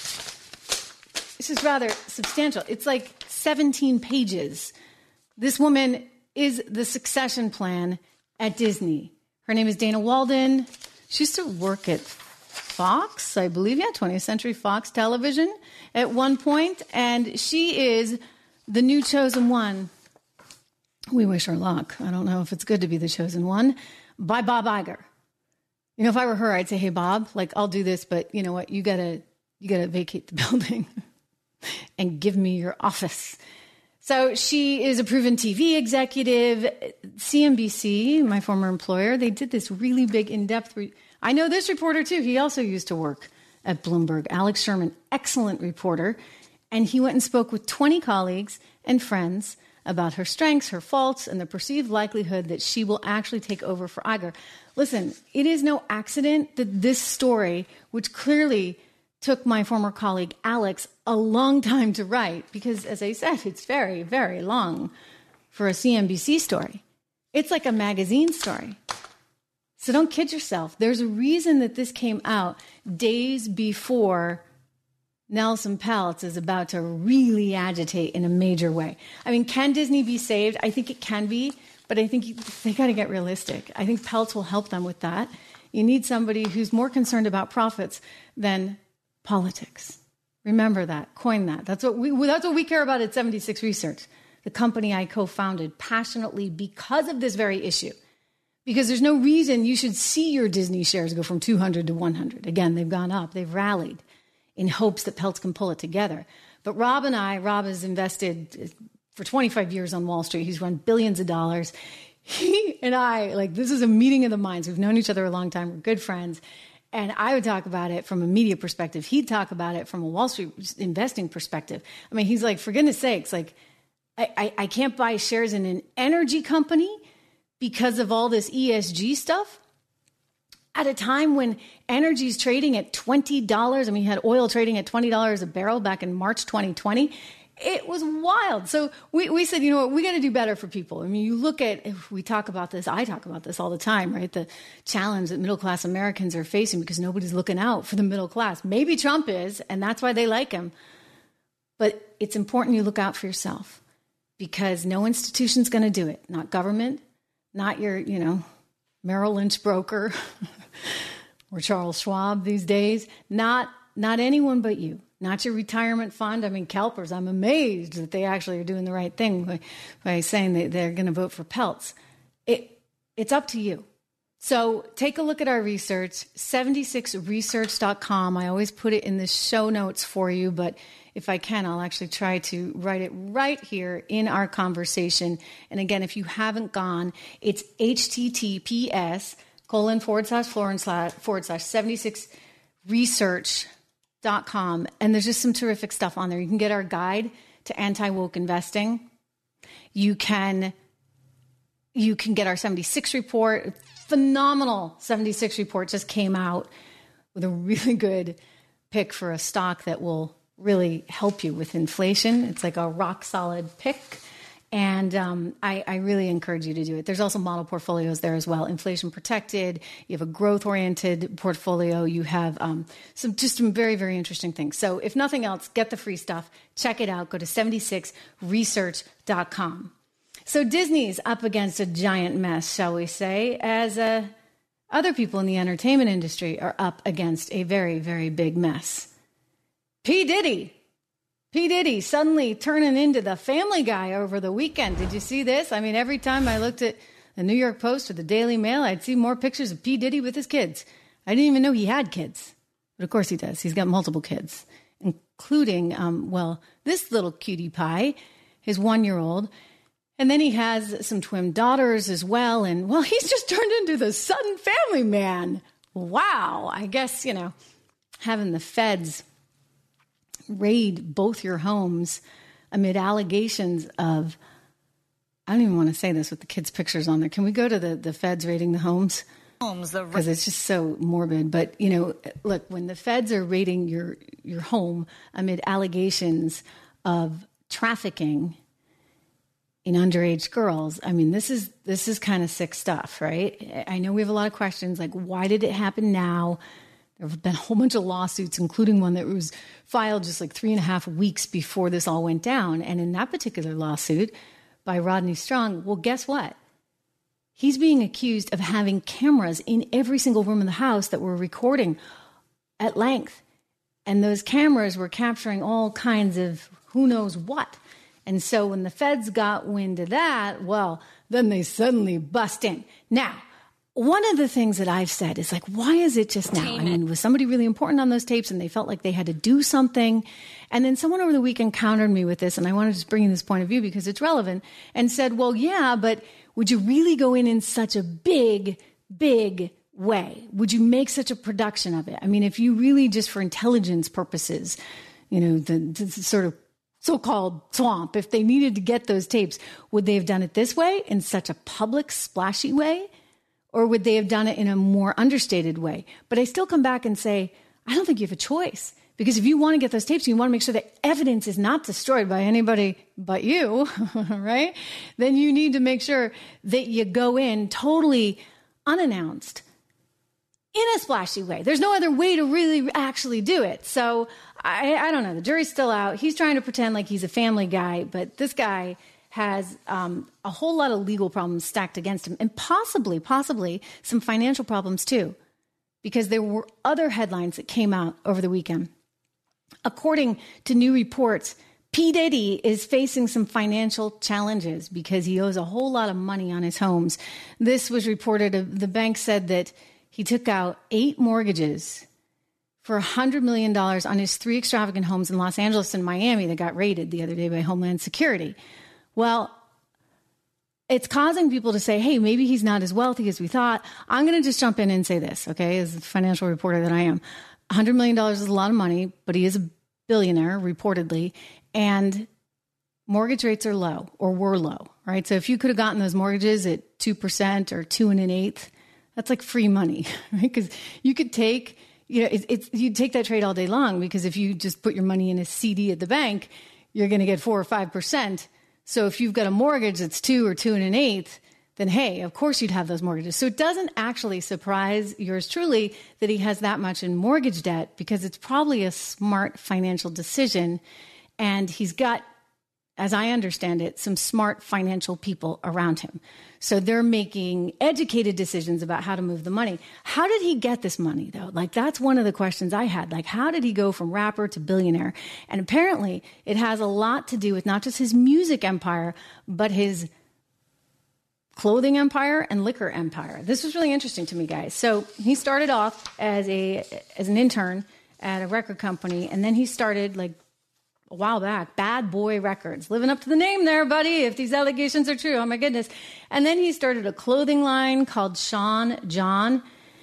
this is rather substantial. It's like seventeen pages. This woman is the succession plan at Disney. Her name is Dana Walden. She used to work at Fox, I believe, yeah, twentieth Century Fox Television at one point, and she is the new chosen one. We wish her luck. I don't know if it's good to be the chosen one, by Bob Iger. You know, if I were her, I'd say, hey, Bob, like, I'll do this, but you know what? You gotta, you gotta vacate the building and give me your office. So she is a proven T V executive. C N B C, my former employer, they did this really big in-depth. Re- I know this reporter, too. He also used to work at Bloomberg. Alex Sherman, excellent reporter. And he went and spoke with twenty colleagues and friends about her strengths, her faults, and the perceived likelihood that she will actually take over for Iger. Listen, it is no accident that this story, which clearly took my former colleague Alex a long time to write, because, as I said, it's very, very long for a C N B C story. It's like a magazine story. So don't kid yourself. There's a reason that this came out days before Nelson Peltz is about to really agitate in a major way. I mean, can Disney be saved? I think it can be, but I think you, they got to get realistic. I think Peltz will help them with that. You need somebody who's more concerned about profits than politics. Remember that. Coin that. That's what we, that's what we care about at seventy-six Research, the company I co-founded passionately because of this very issue. Because there's no reason you should see your Disney shares go from two hundred to one hundred. Again, they've gone up. They've rallied in hopes that Peltz can pull it together. But Rob and I, Rob has invested for twenty-five years on Wall Street. He's run billions of dollars. He and I, like, this is a meeting of the minds. We've known each other a long time. We're good friends. And I would talk about it from a media perspective. He'd talk about it from a Wall Street investing perspective. I mean, he's like, for goodness sakes, like, I, I, I can't buy shares in an energy company because of all this E S G stuff. At a time when energy is trading at twenty dollars, I mean, you had oil trading at twenty dollars a barrel back in March twenty twenty. It was wild. So we, we said, you know what, we got to do better for people. I mean, you look at, if we talk about this, I talk about this all the time, right? The challenge that middle-class Americans are facing because nobody's looking out for the middle class. Maybe Trump is, and that's why they like him. But it's important you look out for yourself because no institution's going to do it. Not government, not your, you know, Merrill Lynch broker or Charles Schwab these days. Not, not anyone but you. Not your retirement fund. I mean, CalPERS, I'm amazed that they actually are doing the right thing by, by saying that they're going to vote for Peltz. It, it's up to you. So take a look at our research, seventy-six research dot com. I always put it in the show notes for you, but if I can, I'll actually try to write it right here in our conversation. And again, if you haven't gone, it's https colon forward slash forward slash forward slash seventy-six research dot com. And there's just some terrific stuff on there. You can get our guide to anti-woke investing. You can, you can get our seventy-six report. Phenomenal seventy-six report just came out with a really good pick for a stock that will really help you with inflation. It's like a rock solid pick. And um, I, I really encourage you to do it. There's also model portfolios there as well. Inflation protected. You have a growth oriented portfolio. You have um, some just some very, very interesting things. So if nothing else, get the free stuff. Check it out. Go to seventy-six research dot com. So Disney's up against a giant mess, shall we say, as uh, other people in the entertainment industry are up against a very, very big mess. P. Diddy. P. Diddy suddenly turning into the Family Guy over the weekend. Did you see this? I mean, every time I looked at the New York Post or the Daily Mail, I'd see more pictures of P. Diddy with his kids. I didn't even know he had kids. But of course he does. He's got multiple kids, including, um, well, this little cutie pie, his one-year-old. And then he has some twin daughters as well. And, well, he's just turned into the Sudden Family Man. Wow. I guess, you know, having the feds raid both your homes amid allegations of, I don't even want to say this with the kids' pictures on there. Can we go to the, the feds raiding the homes? Homes, because it's just so morbid. But, you know, look, when the feds are raiding your, your home amid allegations of trafficking in underage girls, I mean, this is this is kind of sick stuff, right? I know we have a lot of questions, like, why did it happen now? There have been a whole bunch of lawsuits, including one that was filed just like three and a half weeks before this all went down. And in that particular lawsuit by Rodney Strong, well, guess what? He's being accused of having cameras in every single room in the house that were recording at length. And those cameras were capturing all kinds of who knows what. And so when the feds got wind of that, well, then they suddenly bust in. Now, one of the things that I've said is like, why is it just now? I mean, was somebody really important on those tapes and they felt like they had to do something? And then someone over the weekend countered me with this, and I want to just bring in this point of view because it's relevant, and said, well, yeah, but would you really go in in such a big, big way? Would you make such a production of it? I mean, if you really just for intelligence purposes, you know, the, the sort of so-called swamp, if they needed to get those tapes, would they have done it this way in such a public, splashy way? Or would they have done it in a more understated way? But I still come back and say, I don't think you have a choice. Because if you want to get those tapes, you want to make sure that evidence is not destroyed by anybody but you, right? Then you need to make sure that you go in totally unannounced in a splashy way. There's no other way to really actually do it. So I, I don't know. The jury's still out. He's trying to pretend like he's a family guy, but this guy has um, a whole lot of legal problems stacked against him, and possibly, possibly some financial problems too, because there were other headlines that came out over the weekend. According to new reports, P. Diddy is facing some financial challenges because he owes a whole lot of money on his homes. This was reported. Uh, the bank said that he took out eight mortgages for one hundred million dollars on his three extravagant homes in Los Angeles and Miami that got raided the other day by Homeland Security. Well, it's causing people to say, hey, maybe he's not as wealthy as we thought. I'm going to just jump in and say this, okay, as a financial reporter that I am. one hundred million dollars is a lot of money, but he is a billionaire, reportedly, and mortgage rates are low or were low, right? So if you could have gotten those mortgages at two percent or two and an eighth, that's like free money, right? Because you could take, you know, it's, it's, you'd take that trade all day long, because if you just put your money in a C D at the bank, you're going to get four or five percent. So if you've got a mortgage that's two or two and an eighth, then hey, of course you'd have those mortgages. So it doesn't actually surprise yours truly that he has that much in mortgage debt, because it's probably a smart financial decision. And he's got, as I understand it, some smart financial people around him. So they're making educated decisions about how to move the money. How did he get this money, though? Like, that's one of the questions I had. Like, how did he go from rapper to billionaire? And apparently it has a lot to do with not just his music empire, but his clothing empire and liquor empire. This was really interesting to me, guys. So he started off as a as an intern at a record company, and then he started, like, a while back, Bad Boy Records. Living up to the name there, buddy, if these allegations are true. Oh, my goodness. And then he started a clothing line called Sean John,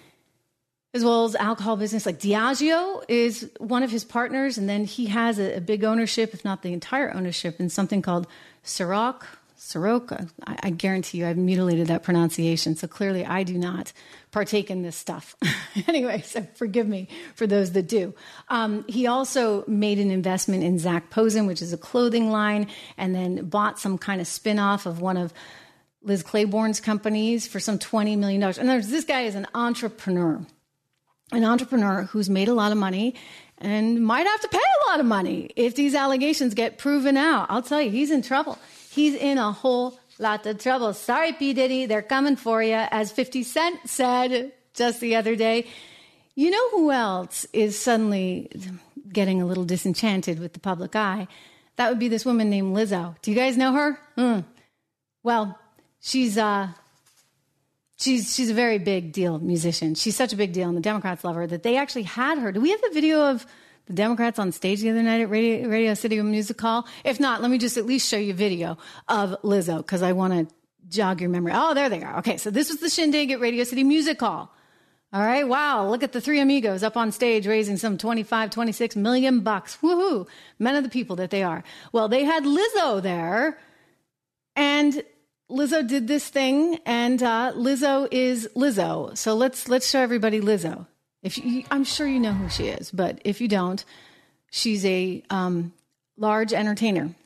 as well as alcohol business. Like Diageo is one of his partners, and then he has a, a big ownership, if not the entire ownership, in something called Ciroc. Soroka. I, I guarantee you I've mutilated that pronunciation, so clearly I do not partake in this stuff. Anyway, so forgive me for those that do. Um, he also made an investment in Zac Posen, which is a clothing line, and then bought some kind of spin-off of one of Liz Claiborne's companies for some twenty million dollars. And there's, this guy is an entrepreneur, an entrepreneur who's made a lot of money and might have to pay a lot of money if these allegations get proven out. I'll tell you, he's in trouble. He's in a whole lot of trouble. Sorry, P. Diddy, they're coming for you, as fifty Cent said just the other day. You know who else is suddenly getting a little disenchanted with the public eye? That would be this woman named Lizzo. Do you guys know her? Mm. Well, she's uh, she's she's a very big deal musician. She's such a big deal, and the Democrats love her, that they actually had her. Do we have the video of the Democrats on stage the other night at Radio, Radio City Music Hall? If not, let me just at least show you a video of Lizzo, because I want to jog your memory. Oh, there they are. Okay, so this was the shindig at Radio City Music Hall. All right, wow, look at the three amigos up on stage raising some twenty-five, twenty-six million bucks. Woohoo, men of the people that they are. Well, they had Lizzo there, and Lizzo did this thing, and uh, Lizzo is Lizzo. So let's let's show everybody Lizzo. If you, I'm sure you know who she is, but if you don't, she's a um, large entertainer.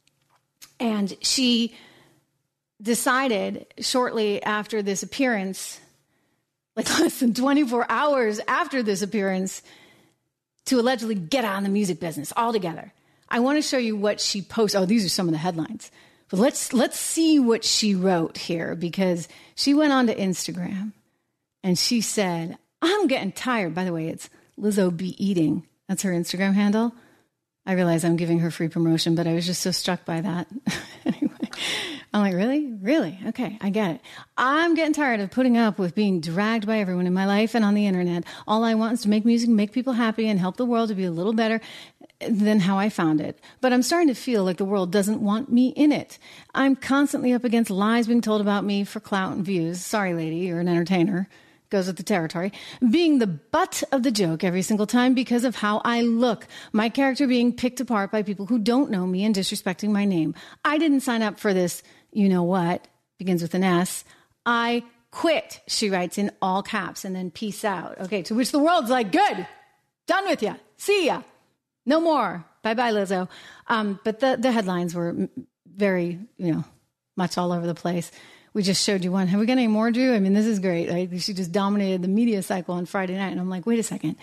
And she decided shortly after this appearance, like less than twenty-four hours after this appearance, to allegedly get out of the music business altogether. I want to show you what she posted. Oh, these are some of the headlines. But let's let's see what she wrote here, because she went on to Instagram and she said, I'm getting tired. By the way, it's Lizzo Be Eating. That's her Instagram handle. I realize I'm giving her free promotion, but I was just so struck by that. Anyway, I'm like, really? Really? Okay, I get it. I'm getting tired of putting up with being dragged by everyone in my life and on the internet. All I want is to make music, make people happy, and help the world to be a little better than how I found it. But I'm starting to feel like the world doesn't want me in it. I'm constantly up against lies being told about me for clout and views. Sorry, lady, you're an entertainer. Goes with the territory, being the butt of the joke every single time because of how I look. My character being picked apart by people who don't know me and disrespecting my name. I didn't sign up for this, you know what, begins with an S. I quit, she writes in all caps, and then peace out. Okay, to which the world's like, good, done with ya, see ya, no more, bye-bye, Lizzo. Um, but the, the headlines were very, you know, much all over the place. We just showed you one. Have we got any more, Drew? I mean, this is great. Right? She just dominated the media cycle on Friday night. And I'm like, wait a second.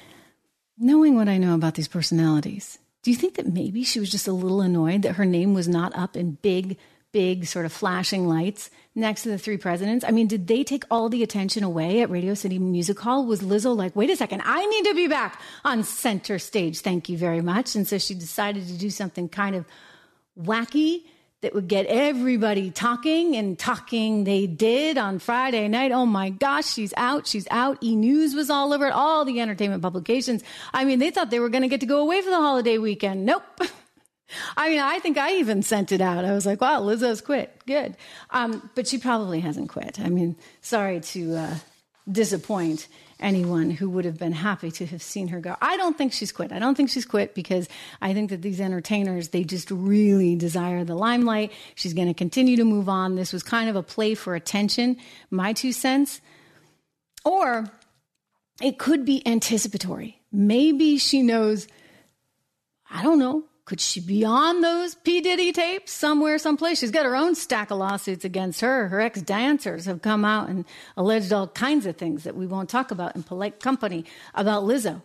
Knowing what I know about these personalities, do you think that maybe she was just a little annoyed that her name was not up in big, big sort of flashing lights next to the three presidents? I mean, did they take all the attention away at Radio City Music Hall? Was Lizzo like, wait a second, I need to be back on center stage. Thank you very much. And so she decided to do something kind of wacky that would get everybody talking, and talking they did on Friday night. Oh my gosh, she's out, she's out. E! News was all over it, all the entertainment publications. I mean, they thought they were going to get to go away for the holiday weekend. Nope. I mean, I think I even sent it out. I was like, wow, Lizzo's quit. Good. Um, but she probably hasn't quit. I mean, sorry to uh, disappoint anyone who would have been happy to have seen her go. I don't think she's quit. I don't think she's quit because I think that these entertainers, they just really desire the limelight. She's going to continue to move on. This was kind of a play for attention, my two cents. Or it could be anticipatory. Maybe she knows, I don't know, could she be on those P. Diddy tapes somewhere, someplace? She's got her own stack of lawsuits against her. Her ex-dancers have come out and alleged all kinds of things that we won't talk about in polite company about Lizzo.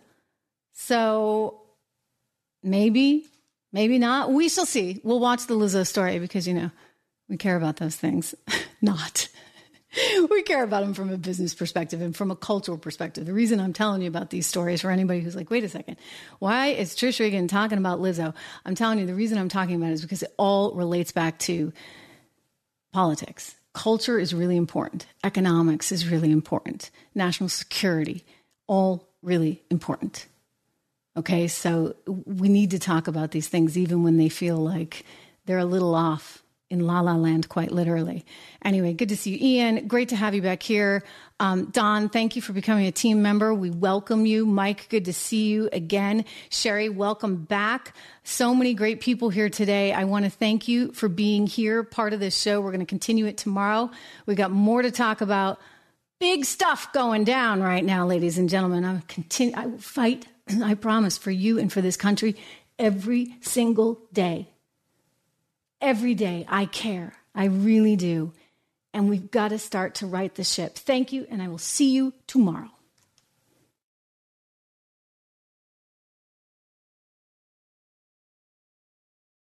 So maybe, maybe not. We shall see. We'll watch the Lizzo story because, you know, we care about those things. Not. We care about them from a business perspective and from a cultural perspective. The reason I'm telling you about these stories for anybody who's like, wait a second, why is Trish Regan talking about Lizzo? I'm telling you, the reason I'm talking about it is because it all relates back to politics. culture is really important. Economics is really important. National security, all really important. Okay, so we need to talk about these things even when they feel like they're a little off in La La Land, quite literally. Anyway, good to see you, Ian. Great to have you back here. Um, Don, thank you for becoming a team member. We welcome you. Mike, good to see you again. Sherry, welcome back. So many great people here today. I want to thank you for being here, part of this show. We're going to continue it tomorrow. We got more to talk about. Big stuff going down right now, ladies and gentlemen. I continue. I will fight, I promise, for you and for this country every single day. Every day, I care. I really do. And we've got to start to right the ship. Thank you, and I will see you tomorrow.